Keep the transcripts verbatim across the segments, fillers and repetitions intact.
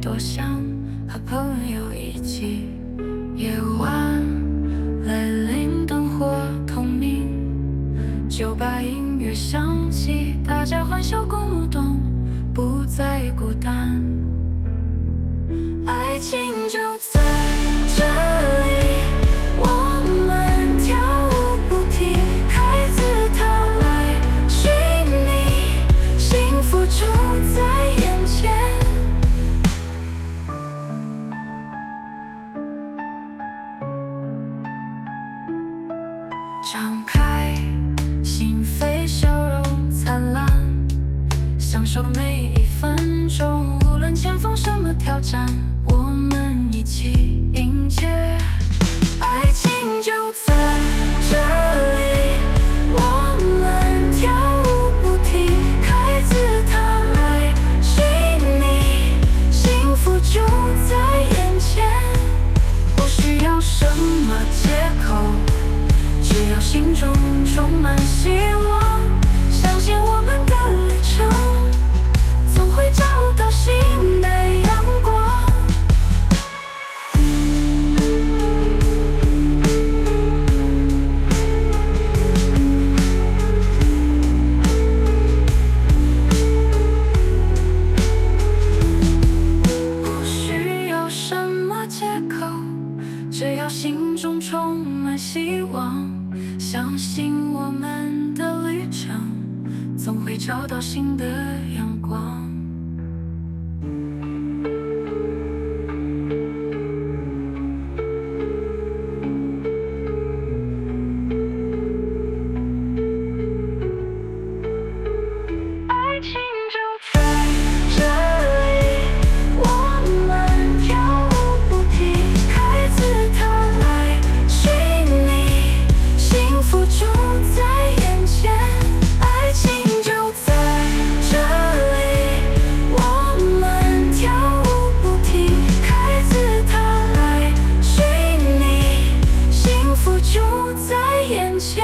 多想和朋友一起。夜晚来临，灯火通明，酒吧音乐响起，大家欢笑鼓动，不再孤单。爱情就在这里，我们跳舞不停，开自他来寻觅，幸福就在眼前。敞开心扉，笑容灿烂，享受每一分钟，无论前方什么挑战，我们一起迎接。爱情就在这里，我们跳舞不停，开自他来寻觅，幸福就在眼前。不需要什么借口，只要心中充满希望，相信我们的旅程总会找到新的阳光。不需要什么借口，只要心中充满希望，相信我们的旅程总会找到新的阳光。爱情就在这里，我们跳舞不停，开自他来寻觅，幸福就在眼前。爱情就在这里，我们跳舞不停，开自他来寻觅，幸福就在眼前。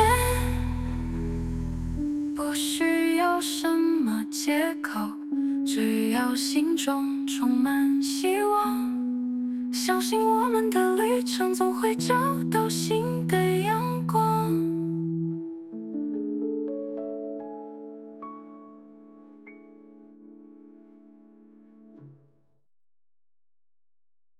不需要什么借口，只要心中充满希望，相信我们的旅程总会找到新的阳光。